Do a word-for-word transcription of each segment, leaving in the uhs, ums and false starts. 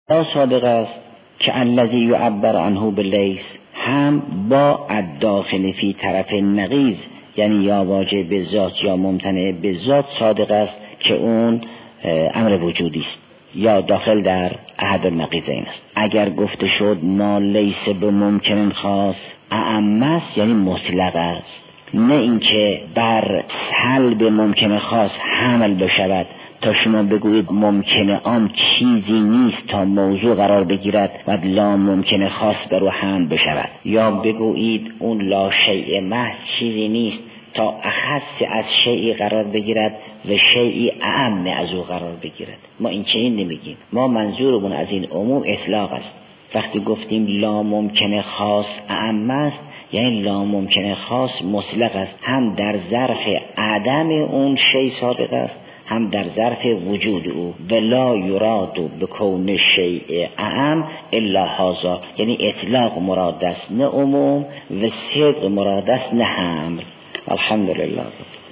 لا صادق است که الذی یعبر عنه باللیس، هم با الداخل فی طرف نقیض، یعنی یا واجب به ذات یا ممتنع به ذات صادق است که اون امر وجودی است یا داخل در احد النقیضین است. اگر گفته شد ما لیس به ممکن خاص اعم است، یعنی مطلق است، نه اینکه بر سلب ممکن خاص حمل بشود تا شما بگویید ممکن عام چیزی نیست تا موضوع قرار بگیرد و لا ممکن خاص بر او حمل بشود، یا بگویید اون لا شیء محض چیزی نیست تا اخص از شیئی قرار بگیرد و شیئی اعم از او قرار بگیرد. ما این چنین نمیگیم. ما منظورمون از این عموم اطلاق است. وقتی گفتیم لا ممکن خاص اعم است، یعنی لا ممکن خاص مطلق است، هم در ظرف عدم اون شیء صادق است، هم در ظرف وجود او. ولا یراد بکون شیء اعم الا هذا، یعنی اطلاق مراد است نه عموم، و صدق مراد است نه حمل. الحمدلله.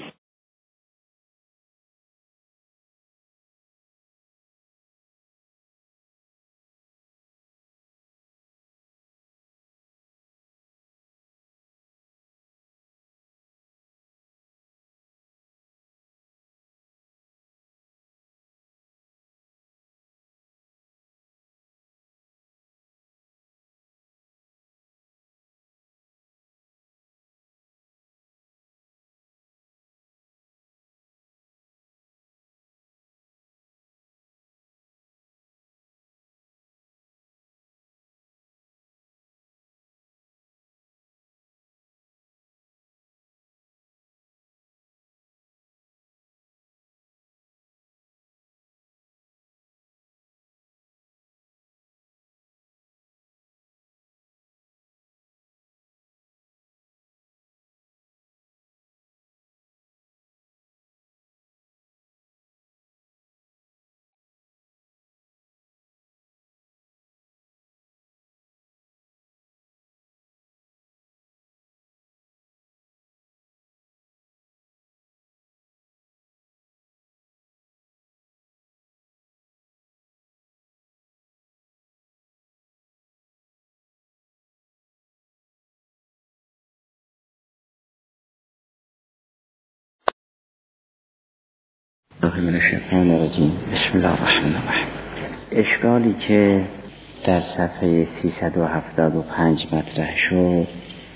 من الشیطان الرجیم. بسم الله الرحمن الرحیم. اشکالی که در صفحه سیصد و هفتاد و پنج مطرح شد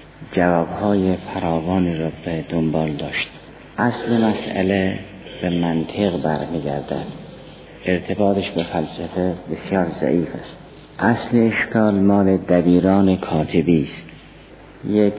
جوابهای فراوانی را به دنبال داشت. اصل مسئله به منطق برمیگردد، ارتباطش به فلسفه بسیار ضعیف است. اصل اشکال مال دبیران کاتبی است. یک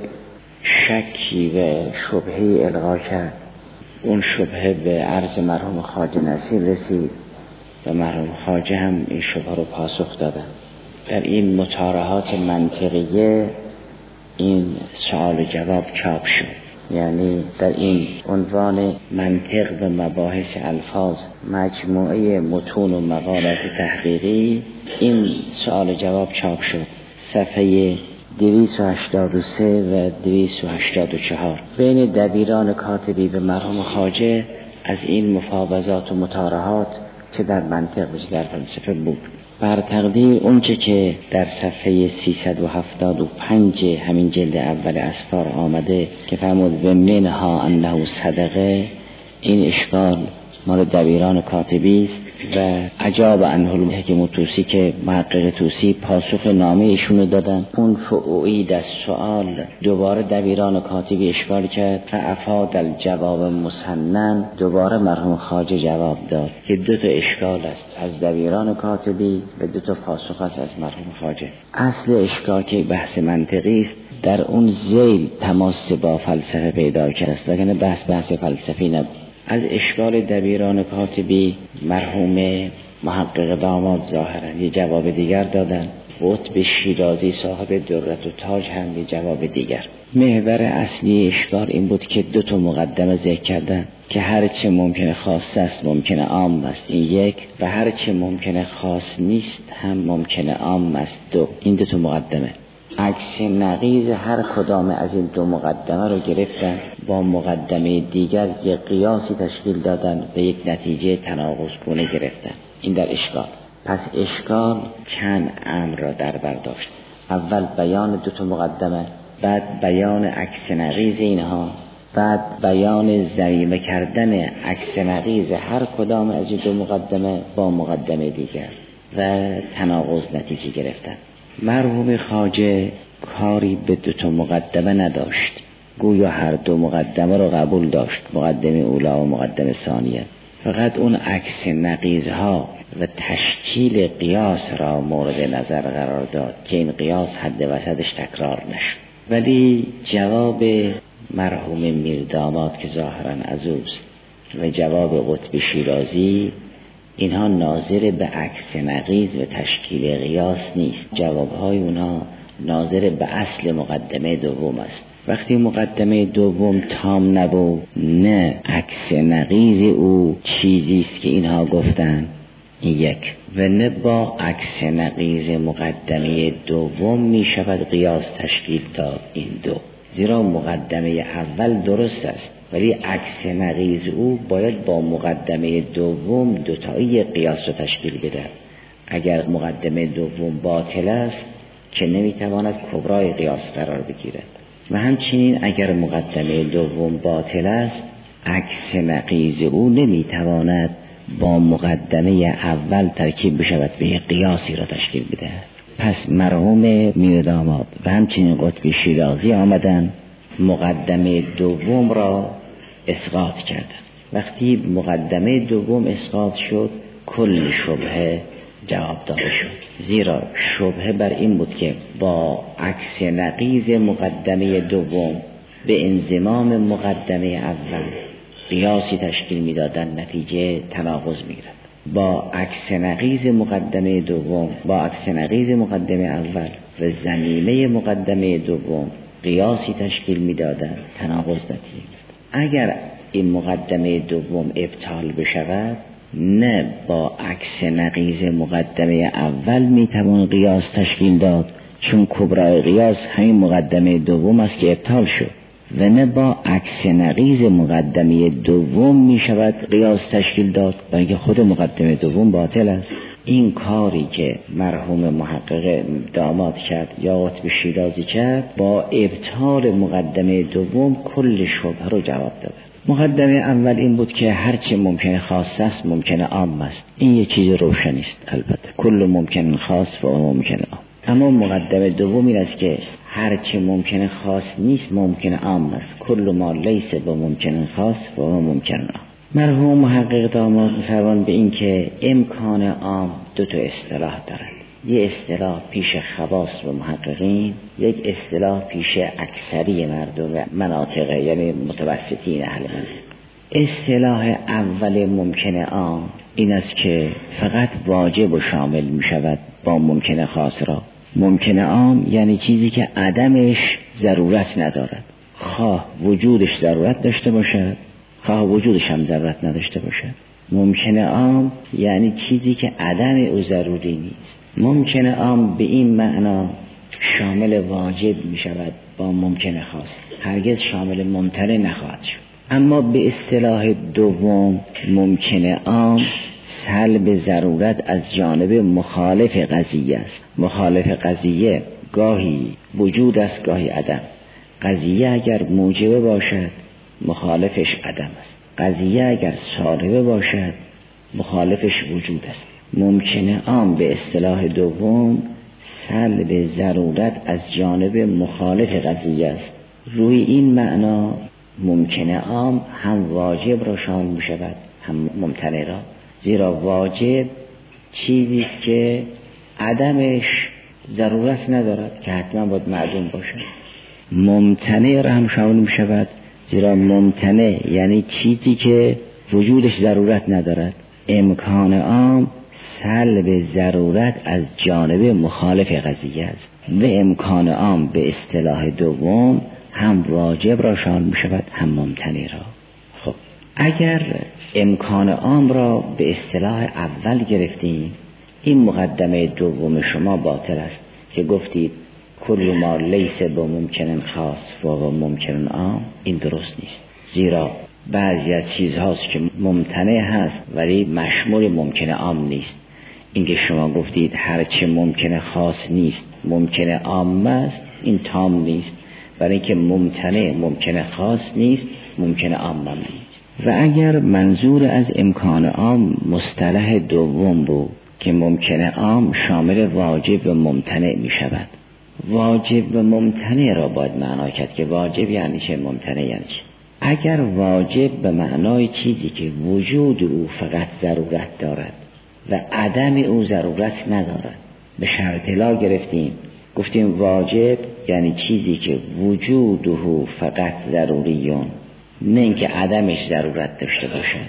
شکی و شبهه القا کرد، اون شبهه به عرض مرحوم خواجه نصیر رسید و مرحوم خواجه هم این شبهه رو پاسخ دادن. در این مطارحات منطقیه این سوال و جواب چاپ شد، یعنی در این عنوان منطق و مباحث الفاظ مجموعه متون و مقالات تحقیقی این سوال و جواب چاپ شد. صفحه دویست و هشتاد و سه و دویست و هشتاد و چهار بین دبیران کاتبی به مرحوم خواجه از این مفاوضات و مطارحات که در منطق و در فلسفه بود. بر تقدیر اونچه که در صفحه سیصد و هفتاد و پنج همین جلد اول اسفار آمده که فرمود و منها انه صدقه، این اشکال مال دبیران کاتبی است و عجاب عنه الحکم توسی که محقق توسی پاسخ نامه ایشونو دادن. اون فعوید از سوال دوباره دبیران کاتبی اشکال کرد، فافاد الجواب مسنن، دوباره مرحوم خواجه جواب داد که دو تا اشکال است از دبیران کاتبی و دو تا پاسخ است از مرحوم خواجه. اصل اشکال که بحث منطقی است در اون ذیل تماس با فلسفه پیدا کرده است، وگرنه بحث بحث فلسفی نبود. از اشکال دبیران کاتبی مرحوم محقق داماد ظاهرا یه جواب دیگر دادن. قطب شیرازی صاحب درت و تاج هم یه جواب دیگر. محور اصلی اشکال این بود که دو تا مقدمه ذکر کردن که هر چه ممکنه خاص است ممکنه عام است، این یک، و هر چه ممکنه خاص نیست هم ممکنه عام است، دو. این دو تا مقدمه عکس نقیض هر کدام از این دو مقدمه رو گرفتن، با مقدمه دیگر یک قیاسی تشکیل دادن و یک نتیجه تناقض گونه گرفتن. این در اشکال. پس اشکال چند امر را در بر داشت. اول بیان دو تا مقدمه، بعد بیان عکس نقیض اینها، بعد بیان ضمیمه کردن عکس نقیض هر کدام از این دو مقدمه با مقدمه دیگر و تناقض نتیجه گرفتن. مرحوم خواجه کاری به دو تا مقدمه نداشت، گویا هر دو مقدمه رو قبول داشت، مقدمه اولا و مقدمه ثانیه. فقط اون عکس نقیضها و تشکیل قیاس را مورد نظر قرار داد که این قیاس حد وسطش تکرار نشد. ولی جواب مرحوم میرداماد که ظاهرا عزوست و جواب قطب شیرازی، اینها ناظر به عکس نقیض و تشکیل قیاس نیست. جوابهای اونها ناظر به اصل مقدمه دوم است. وقتی مقدمه دوم تام نبود، نه عکس نقیض او چیزیست که اینها گفتن این یک، و نه با عکس نقیض مقدمه دوم می شود قیاس تشکیل داد این دو. زیرا مقدمه اول درست است ولی عکس نقیض او باید با مقدمه دوم دوتایی قیاس رو تشکیل بده. اگر مقدمه دوم باطل است که نمیتواند کبرای قیاس قرار بگیرد، و همچنین اگر مقدمه دوم باطل است عکس نقیض او نمیتواند با مقدمه اول ترکیب بشود به قیاسی را تشکیل بده. پس مرحوم میرداماد و همچنین قطب شیرازی آمدن مقدمه دوم را اسقاط کردند. وقتی مقدمه دوم اسقاط شد کل شبهه جواب داده شد، زیرا شبهه بر این بود که با عکس نقیض مقدمه دوم به انضمام مقدمه اول قیاسی تشکیل میدادن، نتیجه تناقض میگیرد. با عکس نقیض مقدمه دوم با عکس نقیض مقدمه اول و ضمیمه مقدمه دوم قیاسی تشکیل میدادن، تناقض نتیجه گرفت. اگر این مقدمه دوم ابطال بشود، نه با عکس نقیض مقدمه اول میتوان قیاس تشکیل داد، چون کبرای قیاس همین مقدمه دوم است که ابطال شد، و نه با عکس نقیض مقدمه دوم می شود قیاس تشکیل داد، بلکه خود مقدمه دوم باطل است. این کاری که مرحوم محقق داماد کرد یا قطب شیرازی کرد، با ابطال مقدمه دوم کل شبهه رو جواب داد. مقدمه اول این بود که هرچه ممکنه خاص است ممکنه عام است. این یک چیز روشنی است، البته کل ممکن خاص و ممکن عام. اما مقدمه دوم این است که هرچه ممکنه خاص نیست ممکنه عام است. کل ما لیس با ممکن خاص و ممکن عام. مرحوم محقق داماد می‌فرمایند به این که امکان عام دو تا اصطلاح دارد. یک اصطلاح پیش خواص و محققین، یک اصطلاح پیش اکثری مردم و مناطق، یعنی متوسطین اهل منطق. اصطلاح اول ممکن عام این است که فقط واجب و شامل می شود با ممکن خاص را. ممکن عام یعنی چیزی که عدمش ضرورت ندارد، خواه وجودش ضرورت داشته باشد خواه وجودش هم ضرورت نداشته باشد. ممکن عام یعنی چیزی که عدم او ضروری نیست. ممکن عام به این معنا شامل واجب می شود با ممکن خاص، هرگز شامل ممتنع نخواهد شد. اما به اصطلاح دوم ممکن عام سلب ضرورت از جانب مخالف قضیه است. مخالف قضیه گاهی وجود است گاهی عدم. قضیه اگر موجبه باشد مخالفش عدم است، قضیه اگر سالبه باشد مخالفش وجود است. ممکن عام به اصطلاح دوم سلب ضرورت از جانب مخالف قضیه است. روی این معنا ممکن عام هم واجب را شامل می شود هم ممتنع را، زیرا واجب چیزی است که عدمش ضرورت ندارد که حتما باید معدوم باشد. ممتنع را هم شامل می شود، زیرا ممتنع یعنی چیزی که وجودش ضرورت ندارد. امکان عام سلب ضرورت از جانب مخالف قضیه است و امکان عام به اصطلاح دوم هم واجب را شامل می شود هم ممتنع را. خب اگر امکان عام را به اصطلاح اول گرفتیم، این مقدمه دوم شما باطل است که گفتید کل ما لیس با ممکن خاص و ممکن عام. این درست نیست، زیرا بعضی از چیزهاست که ممتنع هست ولی مشمول ممکن عام نیست. اینکه شما گفتید هر چه ممکنه خاص نیست ممکنه عام است، این تام نیست، برای اینکه ممتنع ممکنه خاص نیست ممکنه عام نیست. و اگر منظور از امکان عام مصطلح دوم بود که ممکنه عام شامل واجب و ممتنع می شود، واجب و ممتنع را باید معنا کرد که واجب یعنی چه، ممتنع یعنی چه. اگر واجب به معنای چیزی که وجود او فقط ضرورت دارد و عدم او ضرورت ندارد، به شرط لا گرفتیم، گفتیم واجب یعنی چیزی که وجود او فقط ضروریون، نه اینکه عدمش ضرورت داشته باشد.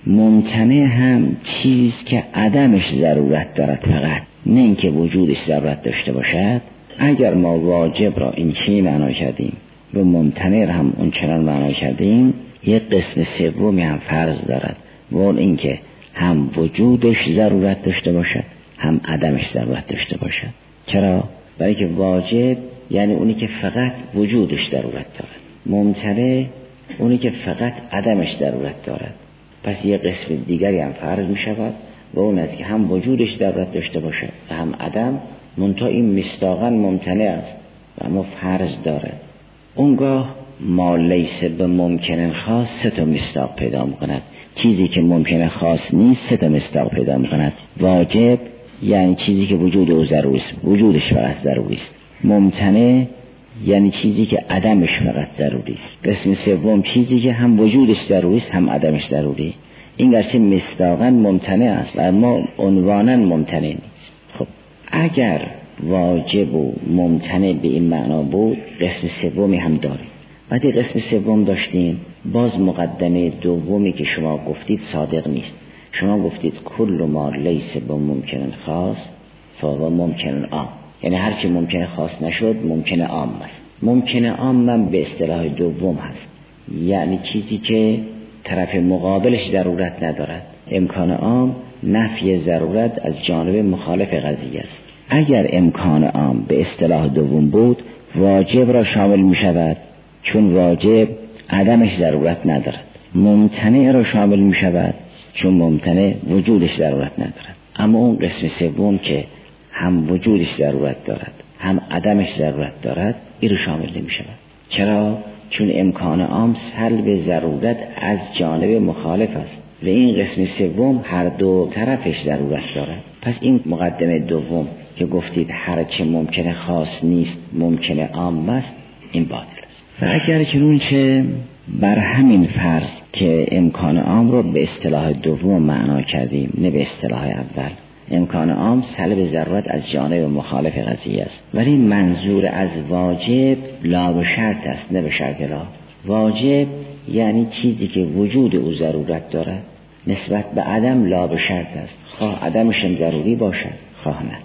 ممتنع هم چیز که عدمش ضرورت دارد فقط، نه اینکه وجودش ضرورت داشته باشد. اگر ما واجب را این چی معنا کردیم و ممتنع را هم اون چنان معنا کردیم، یک قسم سومی هم فرض دارد و اون اینکه هم وجودش ضرورت داشته باشد هم عدمش ضرورت داشته باشد. چرا؟ برای که واجب یعنی اونی که فقط وجودش ضرورت دارد، ممتنع اونی که فقط عدمش ضرورت دارد. پس یک قسم دیگری هم فرض می شود و اون است که هم وجودش ضرورت داشته باشد و هم عدم، منتها این مصداقاً ممتنع است و اما فرض دارد. اونگاه ما لیس به ممکن خاص سه تا مصداق پیدا می‌کند. چیزی که ممکن خاص نیست سه تا مصداق پیدا می‌کند. واجب یعنی چیزی که وجود او ضروری است، وجودش فقط ضروری است. ممتنع یعنی چیزی که عدمش فقط ضروری است. قسم سوم چیزی که هم وجودش ضروری است هم عدمش ضروری. این گرچه مصداقاً ممتنع است اما عنوانا ممتنع نیست. خب اگر واجب و ممتنع به این معنا بود، قسم سومی هم داریم. وقتی قسم سوم داشتیم، باز مقدمه دومی که شما گفتید صادق نیست. شما گفتید کل ما لیس با ممکن خاص فهو ممکن عام، یعنی هر چی ممکن خاص نشد ممکن عام است. ممکن عام من به اصطلاح دوم هست، یعنی چیزی که طرف مقابلش ضرورت ندارد. امکان عام نفی ضرورت از جانب مخالف قضیه است. اگر امکان عام به اصطلاح دوم بود، واجب را شامل می شود چون واجب عدمش ضرورت ندارد. ممتنع را شامل می شود چون ممتنع وجودش ضرورت ندارد. اما اون قسم سوم که هم وجودش ضرورت دارد هم عدمش ضرورت دارد، این رو شامل نمی شود. چرا؟ چون امکان عام سلب ضرورت از جانب مخالف است و این قسم سوم هر دو طرفش ضرورت دارد. پس این مقدمه دوم که گفتید هر چه ممکنه خاص نیست ممکنه عام است، این باطل است. و اگر چنون چه بر همین فرض که امکان عام رو به اصطلاح دوم معنا کردیم نه به اصطلاح اول، امکان عام سلب ضرورت از جانب مخالف قضیه است، ولی منظور از واجب لا به شرط است نه به شرط لا. واجب یعنی چیزی که وجود او ضرورت دارد، نسبت به عدم لا به شرط است، خواه عدمش هم ضروری باشد خواه نه.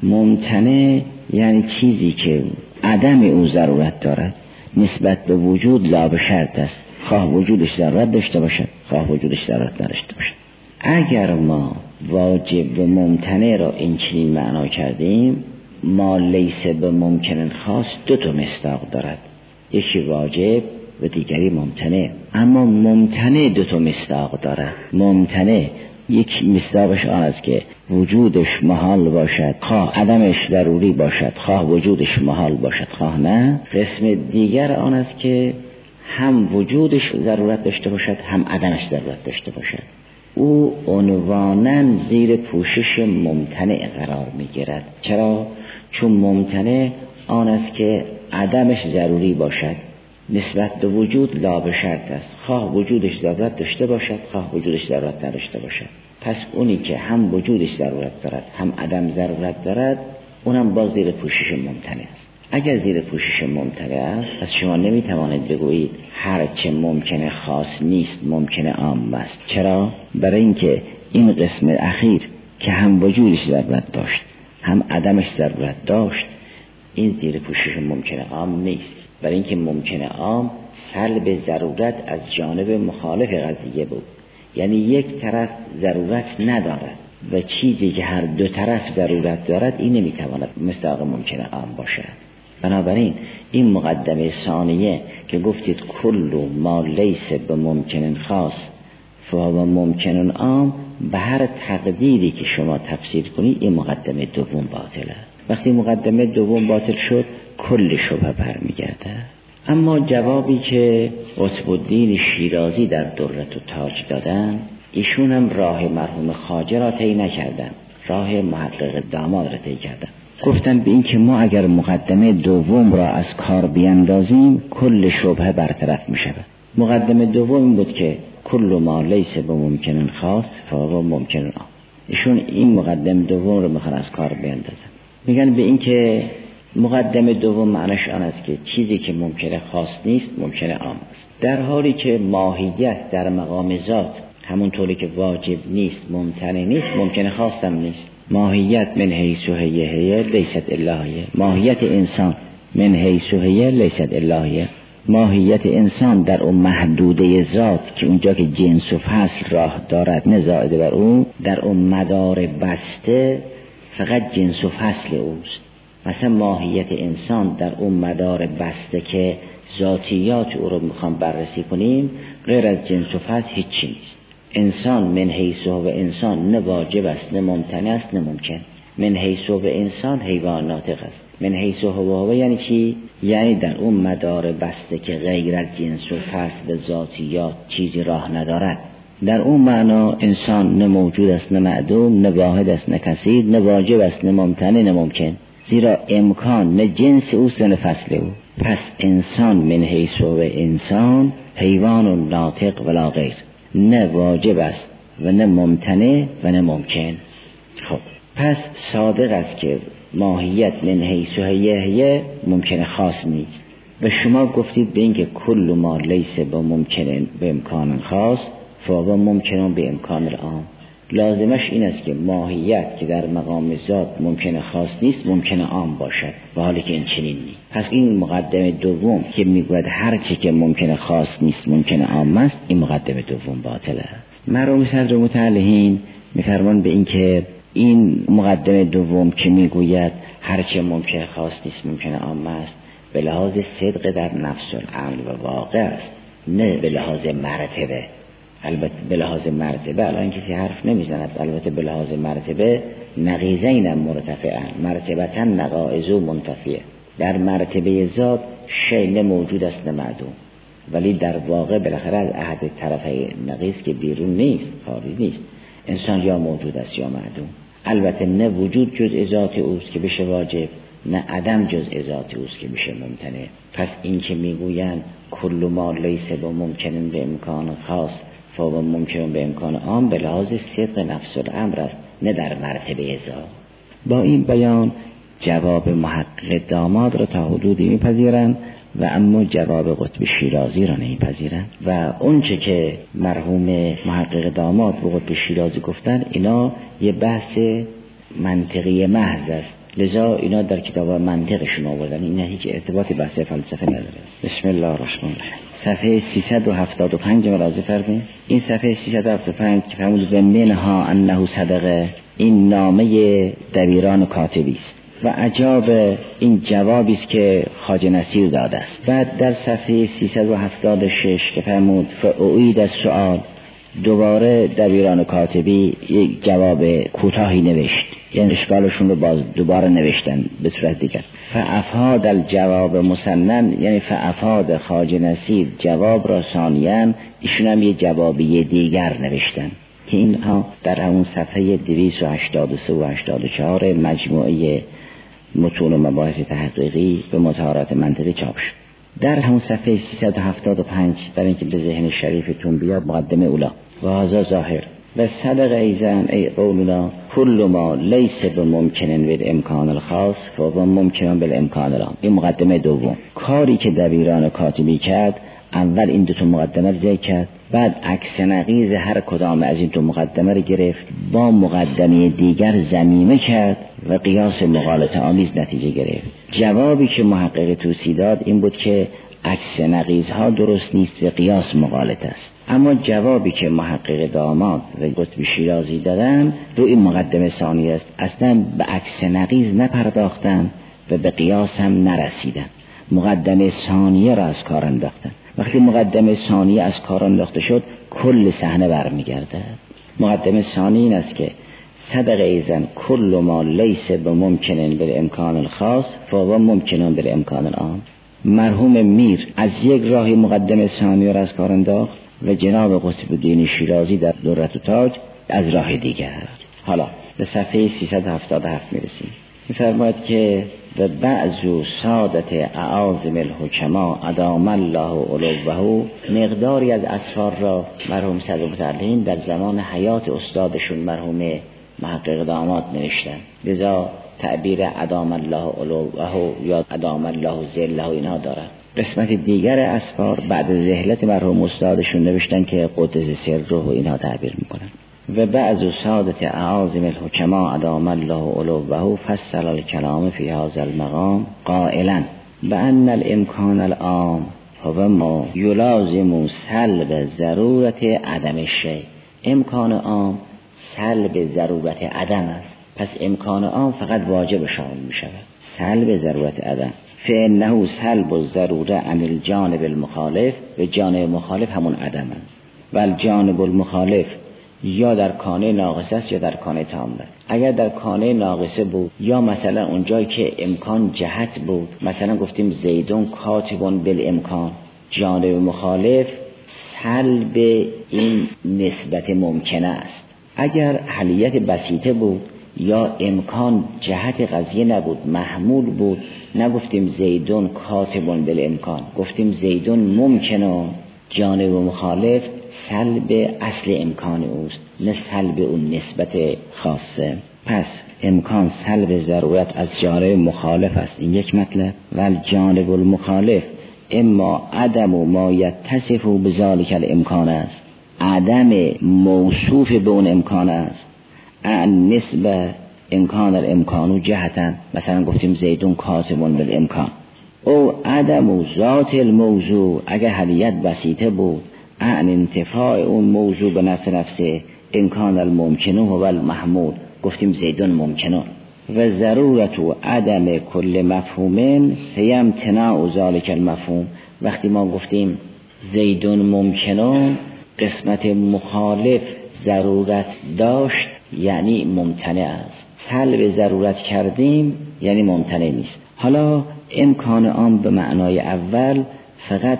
ممتنع یعنی چیزی که عدم او ضرورت دارد، نسبت به وجود لا به شرط است، خواه وجودش ضرورت داشته باشد خواه وجودش ضرورت نداشته باشد. اگر ما واجب و ممتنع را این چنین معنا کردیم، ما لیس به ممکن خاص دو تا مصداق دارد، یکی واجب و دیگری ممتنع. اما ممتنع دو تا مصداق دارد. ممتنع یک مصداقش آن است که وجودش محال باشد خواه عدمش ضروری باشد، خواه وجودش محال باشد خواه نه. قسم دیگر آن است که هم وجودش ضرورت داشته باشد هم عدمش ضرورت داشته باشد. او عنوانا زیر پوشش ممتنع قرار می گیرد. چرا؟ چون ممتنع آن است که عدمش ضروری باشد، نسبت به وجود لا به شرط است، خواه وجودش ضرورت داشته باشد خواه وجودش ضرورت نداشته باشد. پس اونی که هم وجودش ضرورت دارد هم عدم ضرورت دارد، اونم باز زیر پوشش ممتنع است. اگر زیر پوشش ممتنع است، پس شما نمیتوانید بگویید هر چه ممکنه خاص نیست ممکنه عام است. چرا؟ برای اینکه این قسم اخیر که هم وجودش ضرورت داشت هم عدمش ضرورت داشت، این زیر پوشش ممکنه عام نیست. برای اینکه ممکنه عام سلب ضرورت از جانب مخالف قضیه بود، یعنی یک طرف ضرورت ندارد و چیزی که هر دو طرف ضرورت دارد این نمیتواند مصداق ممکنه عام باشد. بنابراین این مقدمه ثانیه که گفتید کل ما لیس به ممکن خاص فهو ممکن عام، به هر تقدیری که شما تفسیر کنید این مقدمه دوم باطله. وقتی مقدمه دوم باطل شد کل شبهه برمیگرده. اما جوابی که قطب الدین شیرازی در درت و تاج دادن، ایشون هم راه مرحوم خواجه را طی نکردن، راه محقق داماد را طی کردن. گفتن به این که ما اگر مقدمه دوم را از کار بیندازیم کل شبهه برطرف می شود. مقدمه دوم این بود که کل ما لیس بممکن خاص فهو ممکن عام. ایشون این مقدمه دوم رو میخوان از کار بیندازن. میگن به این که مقدمه دوم معنیش آن است که چیزی که ممکن خاص نیست ممکن عام است، در حالی که ماهیت در مقام ذات همونطوری که واجب نیست ممتنع نیست ممکن خاص هم نیست. ماهیت من حیث هیه هیه لیست الهیه، ماهیت انسان من حیث هیه لیست الهیه، ماهیت انسان در اون محدوده ذات که اونجا که جنس و فصل راه دارد نه زائد بر اون، در اون مدار بسته فقط جنس و فصل اوست. مثلا ماهیت انسان در اون مدار بسته که ذاتیات او رو میخوام بررسی کنیم غیر از جنس و فصل هیچی نیست. انسان من حیث و انسان نه واجب است نه ممتنع است نه ممکن. من حیث و انسان حیوان ناطق است. من حیث و هو یعنی چی؟ یعنی در اون مدار بسته که غیر از جنس و فصل ذاتیات چیزی راه ندارد. در اون معنا انسان نه موجود است نه معدوم، نه واحد است نه کثیر، نه واجب است نه ممتنع نه ممکن، زیرا امکان نه جنس اوست نه فصل او. پس انسان من حیث و انسان حیوان و ناطق ولا غیر، نه واجب است و نه ممتنع و نه ممکن. خب پس صادق است که ماهیت من حیث و هیه ممکن خاص نیست و شما گفتید به اینکه کل ما لیس با ممکن به امکان خاص فهو ممکن به امکان العام. لازمش این است که ماهیت که در مقام ذات ممکن خاص نیست ممکن عام باشد، و حالی که این چنین نیست. پس این مقدمه دوم که میگوید هر چی که ممکن خاص نیست ممکن عام است، این مقدمه دوم باطل است. مرحوم صدر متعلهین میفرمان به این که این مقدمه دوم که میگوید هر چی ممکن خاص نیست ممکن عام است به لحاظ صدق در نفس الامر و واقع است، نه به لحاظ مرتبه. البته به لحاظ مرتبه الان کسی حرف نمیزند، البته به لحاظ مرتبه نقیضین هم مرتفعن، مرتبتا نقائض و منتفیه. در مرتبه ذات شیء نه موجود است نه معدوم، ولی در واقع بالاخره از احد طرفه نقیض که بیرون نیست، خارج نیست. انسان یا موجود است یا معدوم. البته نه وجود جزء ذات اوست که بشه واجب، نه عدم جزء ذات اوست که بشه ممتنع. پس این که میگویند کل ما لیس با ممکن به امکان خاص فهو ممکن به امکان عام به لحاظ صدق نفس الامر است، نه در مرتبه ذات. با این بیان جواب محقق داماد را تا حدودی میپذیرند و اما جواب قطب شیرازی را نمیپذیرند و اونچه که مرحوم محقق داماد و قطب شیرازی گفتن اینا یه بحث منطقی محض است، لذا اینا در کتاب منطقشون آوردن، اینا هیچ ارتباطی بحث فلسفه نداره. بسم الله الرحمن الرحیم. صفحه سیصد و هفتاد و پنج مراجعه فرمایید. این صفحه سیصد و هفتاد و پنج که فرمود و منها انه صدقه، این نامه دبیران کاتبی است و عجاب این جوابی است که خواجه نصیر داده است. بعد در صفحه سیصد و هفتاد و شش که فرمود فاعید السؤال، دوباره دبیران کاتبی یک جواب کوتاهی نوشت، یعنی اشکالشون رو باز دوباره نوشتن به صورت دیگر. فافاد الجواب مسنن، یعنی فافاد خواجه نصیر جواب را ثانیاً ایشون هم یه جوابی دیگر نوشتن که اینها در همون صفحه دویست و هشتاد و سه و هشتاد و چهار مجموعه متون و مباحث تحقیقی به مطالعات منطقی چاپ شد. در همون صفحه سیصد و هفتاد و پنج برای اینکه به ذهن شریفتون بیاد مقدمه اولا و هذا ظاهر و صدق ایزن ای قولنا کل ما لیس بممکن بالامکان الخاص فهو ممکن بالامکان العام. این مقدمه دوم. کاری که دبیران کاتبی کرد اول این دو تا مقدمه رو ذکر کرد، بعد عکس نقیض هر کدام از این دو مقدمه رو گرفت با مقدمه دیگر ضمیمه کرد و قیاس مغالطه آمیز نتیجه گرفت. جوابی که محقق توسی داد این بود که عکس نقیض ها درست نیست و قیاس مغالطه است. اما جوابی که محقق داماد و قطب شیرازی دادن رو این مقدمه ثانی است، اصلا به عکس نقیض نپرداختن و به قیاس هم نرسیدن، مقدمه ثانیه را از کار انداختن. وقتی مقدمه ثانی از کار انداخته شد کل صحنه برمیگرده. مقدمه ثانی این است که صدق ایزن کل ما لیس بممکن بالامکان الخاص فهو ممکن بالامکان العام. مرحوم میر از یک راهی مقدمه ثانی را از کار انداخت و جناب قطب الدین شیرازی در درة التاج از راه دیگر. حالا به صفحه سیصد و هفتاد و هفت میرسیم. می‌فرماید که و بعض سادت اعاظم الحکما ادام الله علوه، مقداری از اسفار را مرحوم صدر متعلم در زمان حیات استادشون مرحوم محقق داماد نوشتن، لذا تعبیر ادام الله علوه یا ادام الله ذله اینها دارن. قسمت دیگر اسفار بعد از رحلت مرحوم استادشون نوشتن که قدس سره و اینها تعبیر میکنن. و بعض سادت اعاظم الحکما ادام الله علوه فصل الکلام فی هذا المقام قائلا بان الامکان العام هو ما یلازم سلب ضرورت عدم الشیء. امکان عام سلب ضرورت عدم است، پس امکان عام فقط واجب شامل می شود، سلب ضرورت عدم. فانه سلب الضروره عن الجانب المخالف، و جانب مخالف همون عدم است. و الجانب المخالف یا در کانه ناقصه است یا در کانه تامه. اگر در کانه ناقصه بود یا مثلا اونجایی که امکان جهت بود، مثلا گفتیم زیدون کاتبون بالامکان، جانب مخالف سلب این نسبت ممکنه است. اگر حلیت بسیطه بود یا امکان جهت قضیه نبود، محمول بود، نگفتیم زیدون کاتبون بالامکان، گفتیم زیدون ممکنه، جانب مخالف سلب اصل امکان اوست نه سلب اون نسبت خاصه. پس امکان سلب ضرورت از جانب مخالف است، این یک مطلب. و جانب المخالف اما عدم ما یتصف بذلک الامکان است، عدم موصوف به اون امکان است. ان نسبه امکان الامکانو جهتا، مثلا گفتیم زیدون کاتبون بالامکان. او عدم ذات الموضوع، اگر حلیت بسیطه بود، ان انتفاع اون موضوع به نفع نفسه، امکان الممکنه و المحمول، گفتیم زیدون ممکنه. و ضرورت و عدم کل مفهوم هی امتناع ذالک المفهوم. وقتی ما گفتیم زیدون ممکنه، قسمت مخالف ضرورت داشت یعنی ممتنع است، سلب ضرورت کردیم یعنی ممتنع نیست. حالا امکان عام به معنای اول فقط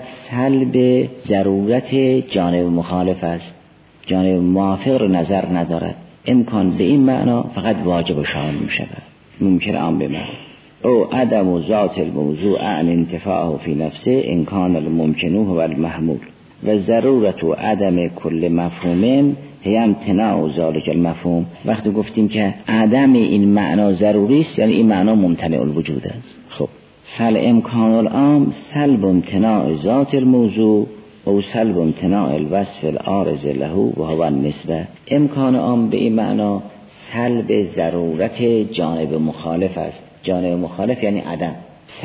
سلب ضرورت جانب مخالف است، جانب موافق رو نظر ندارد. امکان به این معنا فقط واجب و شامل می شود. ممکن عام به معنا او عدم و ذات الموضوع ان انتفاعه فی نفسه امکان الممکنه و المحمول. و ضرورت و عدم کل مفهوم هی امتناع ذالک المفهوم. وقتی گفتیم که عدم این معنا ضروری است یعنی این معنا ممتنع الوجود است. خب فالامکان العام سلب امتناع ذات الموضوع او سلب امتناع الوصف العارض له و هو النسبه. امکان عام به این معنا سلب ضرورت جانب مخالف است، جانب مخالف یعنی عدم،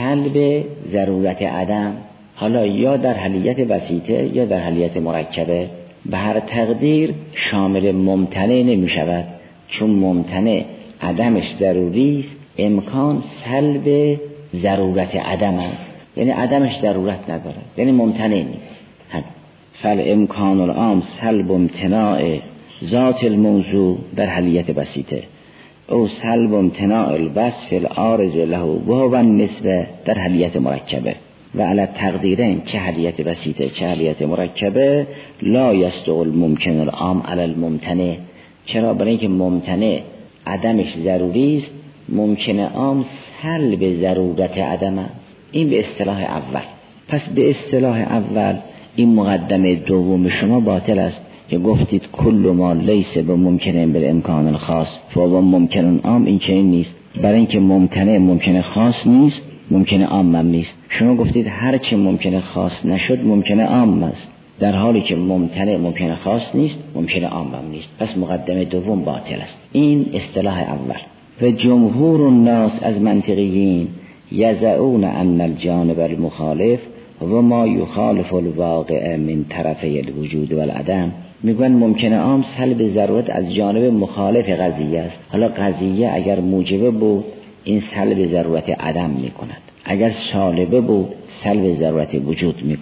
سلب ضرورت عدم، حالا یا در حلیت بسیطه یا در حلیت مرکبه. به هر تقدیر شامل ممتنع نمی شود، چون ممتنع عدمش ضروری است، امکان سلب ضرورت عدم است، یعنی عدمش ضرورت نداره، یعنی ممتنع نیست. فالامکان العام سلب امتناع ذات الموضوع در حلیت بسیطه او سلب امتناع الوصف العارض له و هو النسبه در حلیت مرکبه. و علی تقدیرین چه حلیت بسیطه چه حلیت مرکبه لا یستوی الممکن العام علی الممتنع. چرا؟ برای اینکه ممتنع عدمش ضروری است، ممکن عام سلب ضرورت عدم است. این به اصطلاح اول. پس به اصطلاح اول این مقدمه دوم شما باطل است که گفتید کل ما لیس به ممکن بالامکان الخاص فهو ممکن عام. این چنین نیست، برای اینکه ممتنع ممکن خاص نیست، ممکن عام هم نیست. شما گفتید هر چه ممکن خاص نشد ممکن عام است، در حالی که ممتنع ممکن خاص نیست، ممکن عام هم نیست. پس مقدمه دوم باطل است. این اصطلاح اول. و جمهور الناس از منطقیین یزعون ان الجانب المخالف و ما یخالف الواقع من طرفی الوجود والعدم. میگن ممکن عام سلب ضرورت از جانب مخالف قضیه است. حالا قضیه اگر موجبه بود این سلب ضرورت عدم میکند، اگر سالبه بود سلب ضرورت وجود میکند.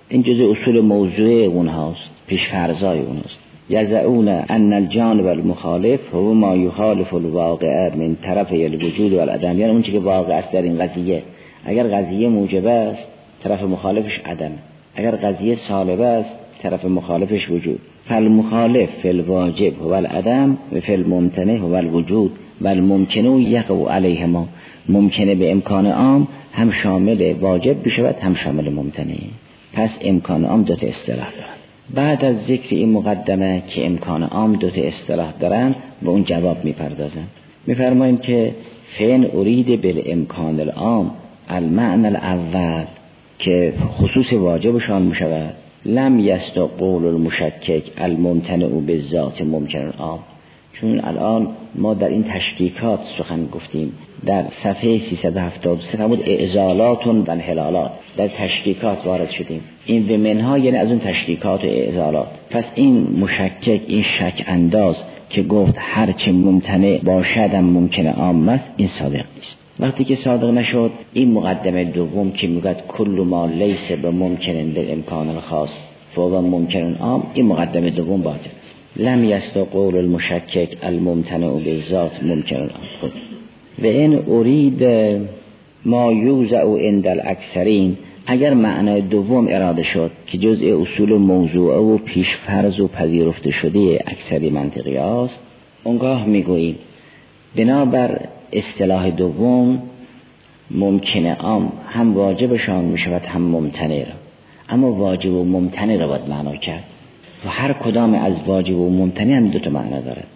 این جزء اصول موضوع اونهاست، پیش فرضای اونهاست. یزعون ان الجانب المخالف هو ما یخالف الواقع من طرف الوجود والعدم، یعنی اون چیزی که واقع است در این قضیه. اگر قضیه موجب است طرف مخالفش عدم، اگر قضیه سالب است طرف مخالفش وجود. فالمخالف فی الواجب هو العدم و فی الممتنع هو الوجود و الممکنه یقع علیه ما. ممکنه به امکان عام هم شامل واجب بشود هم شامل ممتنع. پس امکان عام دو تا اصطلاح دارند. بعد از ذکر این مقدمه که امکان عام دو تا اصطلاح دارند به اون جواب میپردازند. میفرمایند که فین ارید بالامکان العام المعنى الاول که خصوص واجبشان میشود، لم یستق قول المشکک الممتنع بالذات ممکن العام. چون الان ما در این تشکیکات سخن گفتیم، در صفحه سیصد و هفتاد و سه فرمود اعزالات و انحلالات، در تشکیکات وارد شدیم. این به منها یعنی از اون تشکیکات و اعزالات. پس این مشکک، این شک انداز که گفت هرچه ممتنع باشد هم ممکن عام است، این صادق نیست. وقتی که صادق نشد، این مقدمه دوم که میگه کل ما لیس به ممکن در امکان الخاص فهو ممکن عام، این مقدمه دوم باطل است. لم یستق قول المشکک الممتنع بالذات ممکن عام. و این ارید ما یوزع عند الاکثرین، اگر معنای دوم اراده شد که جزء اصول موضوع و پیش فرض و پذیرفته شده اکثری منطقی است، اونگاه میگوییم بنابر اصطلاح دوم ممکنه عام هم واجبشان میشود هم ممتنع را، اما واجب و ممتنع را باید معنا کرد و هر کدام از واجب و ممتنع هم دو تا معنا دارد.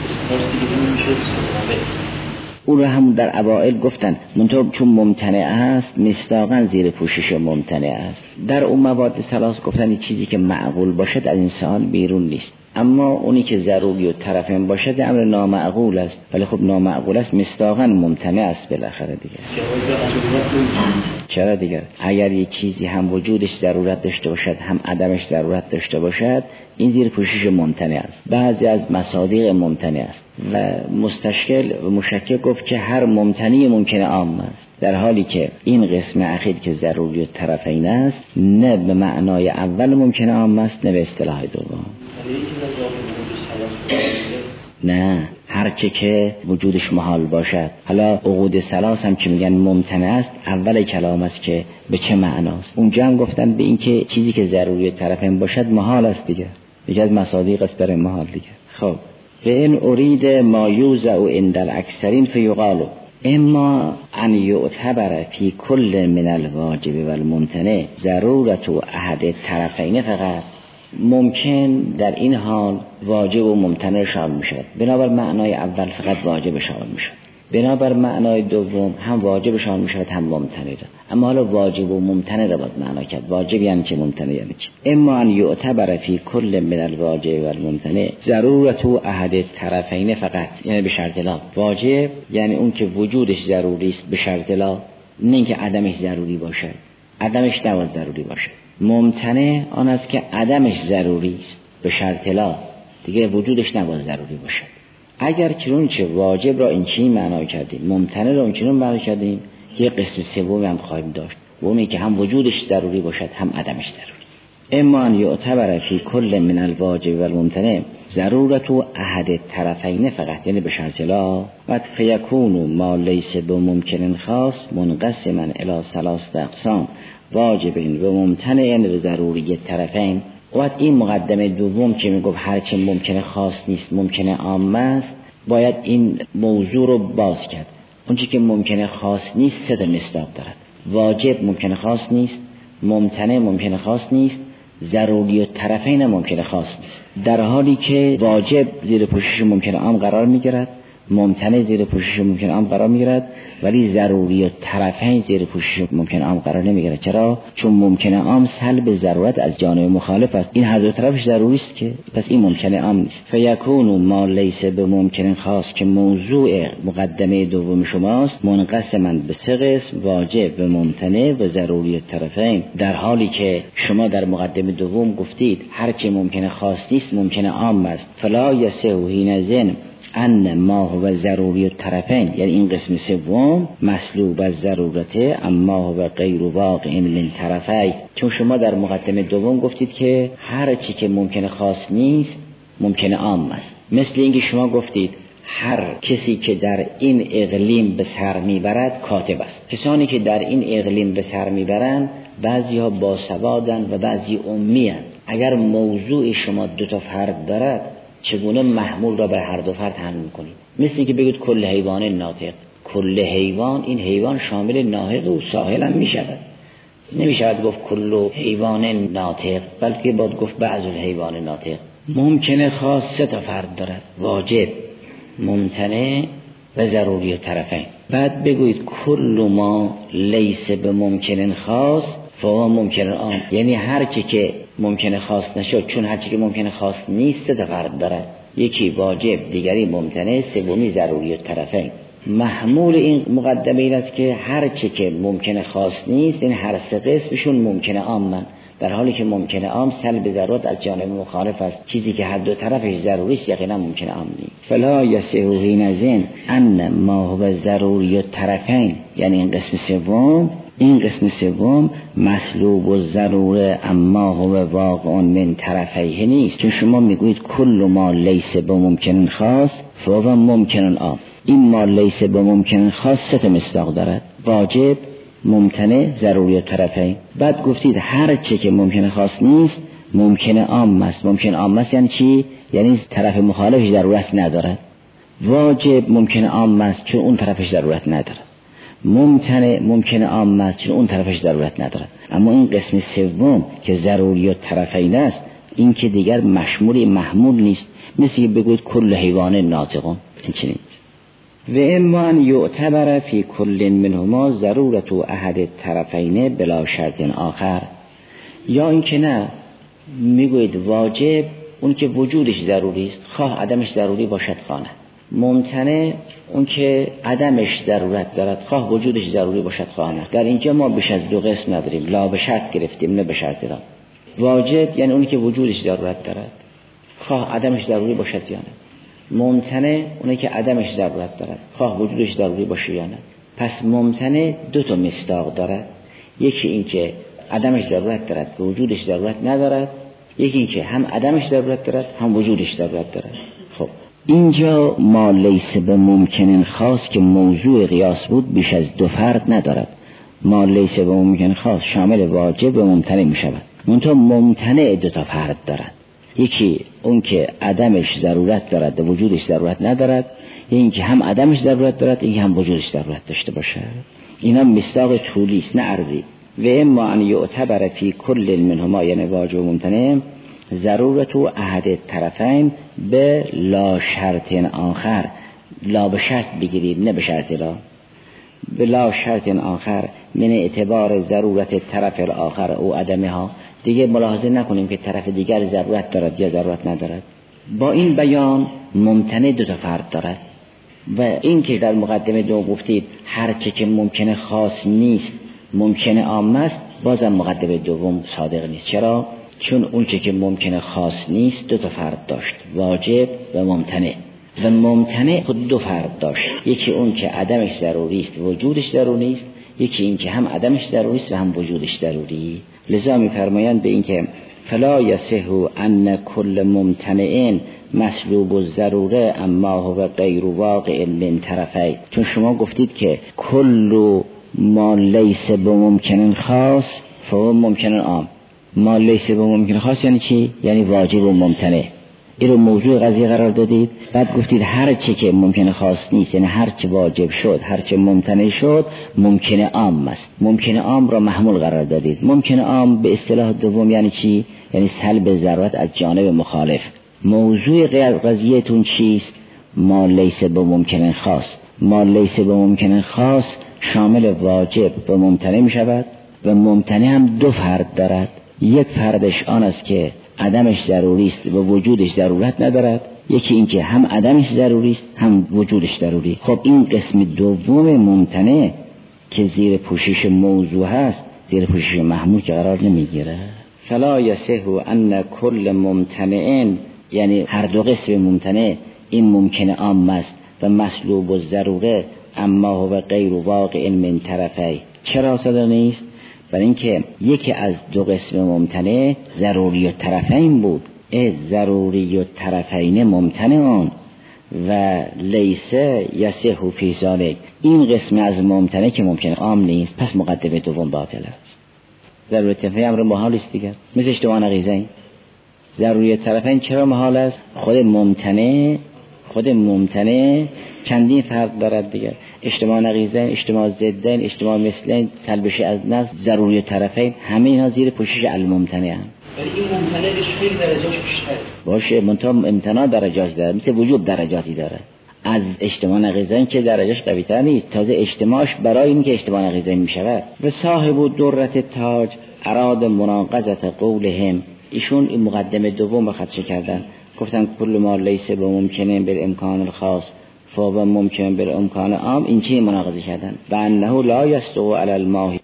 او را هم در اوائل گفتن منطقه چون ممتنع است مصداقاً زیر پوشش ممتنع است. در اون مواد ثلاث گفتن این چیزی که معقول باشد از این سوال بیرون نیست، اما اونی که ضروری و طرفین باشد امر نامعقول است. ولی خب نامعقول است مصداقاً ممتنع است بالاخره دیگه. چرا دیگه؟ اگر یک چیزی هم وجودش ضرورت داشته باشد هم عدمش ضرورت داشته باشد، این زیر پوشش ممتنع است. بعضی از مصادیق ممتنع است و مستشکل و مشکک گفت که هر ممتنعی ممکن عام است، در حالی که این قسم اخیر که ضروری و طرفین است نه به معنای اول ممکن عام است نه به اصطلاح دوم. نه، هر چه که وجودش محال باشد. حالا عقود ثلاث هم که میگن ممتنع است، اول کلام است که به چه معناست. اونجا هم گفتن به این که چیزی که ضروری طرفین باشد محال است دیگه، یکی از مصادیق است برای محال دیگه. خب به این ارید ما یوزع عند الاکثرین فیقال اما ان یعتبر فی کل من الواجب والممتنع ضرورت احد طرفین فقط. ممکن در این حال واجب و ممتنع شامل میشود، بنابر معنای اول فقط واجب شامل میشود، بنابر معنای دوم هم واجب شامل میشود هم ممتنع را. اما حالا واجب و ممتنع را باید معنا کرد. واجب یعنی چه، ممتنع یعنی چه. اما ان یعتبر فی کل من الواجب والممتنع ضرورت احد طرفین فقط، یعنی به شرط لا. واجب یعنی اون که وجودش ضروری است به شرط لا، نه اینکه عدمش ضروری باشه، عدمش نباید ضروری باشه. ممتنع آن است که عدمش ضروری است به شرط لا، دیگه وجودش نباید ضروری باشه. اگر چون چه واجب را این چی معنا کردیم، ممتنع را این چنین معنا کردیم، یه قسم سومی هم خواهیم داشت و اونی که هم وجودش ضروری باشد هم عدمش ضروری. اما ان یعتبر فی کل من الواجب والممتنع ضرورت احد طرفین فقط، یعنی به شرط لا. و فیکون ما لیس بممکن خاص منقسما الی ثلاث اقسام واجب و ممتنع و ضروری طرفین. و این مقدمه دوم که میگفت هرچه ممکنه خاص نیست ممکنه عام است، باید این موضوع رو باز کرد. اونچه که ممکنه خاص نیست سه تا مصداق دارد. واجب ممکنه خاص نیست، ممتنع ممکنه خاص نیست، ضروری و طرفین ممکنه خاص نیست. در حالی که واجب زیر پوشش ممکنه عام قرار میگیرد، ممتنع زیر پوشش ممکنه عام قرار میگیرد، ولی ضروری و طرفین زیر پوشش ممکنه عام قرار نمیگیرد. چرا؟ چون ممکنه عام سلب ضرورت از جانب مخالف است، این هر دو طرفش ضروری است که پس این ممکنه عام نیست. فیکون ما لیس به ممکن خاص که موضوع مقدمه دوم شماست منقسما به سه قسم واجب و ممتنع و ضروری و طرفین، در حالی که شما در مقدمه دوم گفتید هر چه ممکنه خاص نیست ممکنه عام است. فلا یسه حینئذ ان ما هو ضروری الطرفین، یعنی این قسم سوم مسلوب از ضرورته اما هو غیر واقع من طرفی. چون شما در مقدمه دوم گفتید که هر چی که ممکنه خاص نیست ممکنه عام است. مثل اینکه شما گفتید هر کسی که در این اقلیم به سر میبرد کاتب است. کسانی که در این اقلیم به سر میبرند بعضی‌ها باسوادن و بعضی امی هستند. اگر موضوع شما دو تا فرد دارد چگونه محمول را بر هر دو فرد حمل می‌کنید؟ مثل اینکه بگید کل حیوان ناطق، کل حیوان، این حیوان شامل ناطق و ساحل هم می‌شود. نمی‌شود گفت کل حیوان ناطق، بلکه باید گفت بعض الحیوان ناطق. ممکنه خاص سه تا فرد دارد: واجب، ممتنع و ضروری الطرفین. بعد بگویید کل ما لیس به ممکن خاص فهو ممکن عام، یعنی هر چی که ممکن خاص نشد، چون هر چی که ممکن خاص نیست سه تا فرد دارد: یکی واجب، دیگری ممتنع، سومی ضروری الطرفین. محمول این مقدمه این است که هر چی که ممکن خاص نیست این هر سه قسمشون ممکن عامن، در حالی که ممکن عام سلب ضرورت از جانب مخالف است. چیزی که هر دو طرفش ضروری است یقینا ممکن عام نیست. فلا یصح حینئذ ان ما هو ضروری الطرفین، یعنی این قسم سوم این قسم سوم مسلوب و ضروره اما هو واقع من طرفیه نیست. چون شما میگویید کل ما لیس به ممکن خاص فهو ممکن عام. این ما لیس به ممکن خاص سه تا مصداق دارد: واجب، ممتنع، ضروری الطرفین. بعد گفتید هر چه که ممکن خاص نیست ممکن عام است. ممکن عام است یعنی چی؟ یعنی طرف مخالفش ضرورت ندارد. واجب ممکن عام است چون اون طرفش ضرورت ندارد. ممتنع ممکن عام است چون اون طرفش ضرورت ندارد. اما این قسم سوم که ضروری الطرفین است این که دیگر مشمول محمول نیست. مثل بگوید کل حیوان ناطقون، این چی نیست. و اما ان یعتبر فی کل منهما ضرورت احد الطرفین بلا شرط آخر، یا اینکه نه میگوید واجب اون که وجودش ضروری است خواه عدمش ضروری باشد خواه نه. ممتنع اون که عدمش ضرورت دارد خواه وجودش ضروری باشد خواه نه. در اینجا ما بیش از دو قسم نداریم، لا به شرط گرفتیم نه به شرط را. واجب یعنی اون که وجودش ضرورت دارد خواه عدمش ضروری باشد یا نه. ممتنع اونه که عدمش ضرورت دارد خواه وجودش ضروری باشه یا نه. پس ممتنع دو تا مصداق دارد: یکی این که عدمش ضرورت دارد و وجودش ضرورت ندارد، یکی این که هم عدمش ضرورت دارد هم وجودش ضرورت دارد. خب اینجا ما لیس به ممکن خاص که موضوع قیاس بود بیش از دو فرد ندارد. ما لیس به ممکن خاص شامل واجب و ممتنع می شود، منتها ممتنع دو تا فرد دارد: یکی اون که عدمش ضرورت دارد و وجودش ضرورت ندارد، این که هم عدمش ضرورت دارد این هم وجودش ضرورت داشته باشد. اینا مصداق طولی است نه عرضی. و اما ان یعتبر فی کل منهما، یعنی واجب و ممتنع، ضرورت احد الطرفین به لا شرط آخر. لا به شرط بگیرید نه به شرط لا. به لا شرط آخر من اعتبار ضرورت طرف الاخر او عدمها. دیگه ملاحظه نکنیم که طرف دیگر ضرورت دارد یا ضرورت ندارد. با این بیان ممتنع دو تا فرد دارد. و این که در مقدمه دو گفتید هر چه که ممکن خاص نیست ممکن عام است، بازم مقدمه دوم صادق نیست. چرا؟ چون اون چه که ممکن خاص نیست دو تا فرد داشت: واجب و ممتنع. و ممتنع خود دو فرد داشت: یکی اون که عدمش ضروری است وجودش ضروری است، یکی این که هم عدمش ضروری است و هم وجودش ضروری. لذا می‌فرمایند به این که فلا یصح ان کل ممتنع مسلوب الضروره اما هو غیر واقع من طرفی. چون شما گفتید که کل ما لیس بممکن خاص فهو ممکن عام. ما لیس بممکن خاص یعنی چی؟ یعنی واجب و ممتنع. این رو موضوع قضیه قرار دادید. بعد گفتید هر چی که ممکن خاص نیست، یعنی هر چی واجب شد هر چی ممتنع شد ممکن عام است. ممکن عام را محمول قرار دادید. ممکن عام به اصطلاح دوم یعنی چی؟ یعنی سلب ضرورت از جانب مخالف. موضوع قضیهتون چیست؟ ما لیس بممکن خاص. ما لیس بممکن خاص شامل واجب و ممتنع می شود و ممتنع هم دو فرد دارد. یک فردش آن است که عدمش ضروری است و وجودش ضرورت ندارد، یکی این که هم عدمش ضروری است هم وجودش ضروری. خب این قسم دوم ممتنع که زیر پوشش موضوع هست زیر پوشش محمول که قرار نمیگیره. فلا یصح ان کل ممتنع، یعنی هر دو قسم ممتنع این ممکن عام است و مسلوب و ضروره اما هو غیر واقع من طرفی. چرا صادق نیست؟ برای اینکه یکی از دو قسم ممتنع ضروری و طرفین بود. اه ضروری و طرفین ممتنعان و لیسه یصح فی ذلک. این قسم از ممتنع که ممکن عام نیست، پس مقدمه دوم باطل است. ضروری طرفین امر محال است دیگر، مثل اجتماع نقیضین. ضروری طرفین چرا محال است؟ خود ممتنع خود ممتنع چندین فرق دارد دیگر. اجتماع نقیضین، اجتماع ضدین، اجتماع مثلین، سلبش از نفس، ضروری طرفین، همه اینا زیر پوشش الممتنع هم. ولی این ممتنعش خیلی درجاش بیشتره. باشه، منتها امتناع درجات داره، مثل وجوب درجاتی داره. از اجتماع نقیضین که درجاش قوی تر نیست، تازه اجتماعش برای این که اجتماع نقیضین می شود. و صاحب درت تاج اراد مناقضت قولهم. ایشون این مقدمه دوم خدشه کردن، گفتن کل ما لیس به ممکنه بالامکان الخاص فهو ممکن بالامکان عام. این چی مناقضه کردن؟ و انه لا یستوی علی الماهی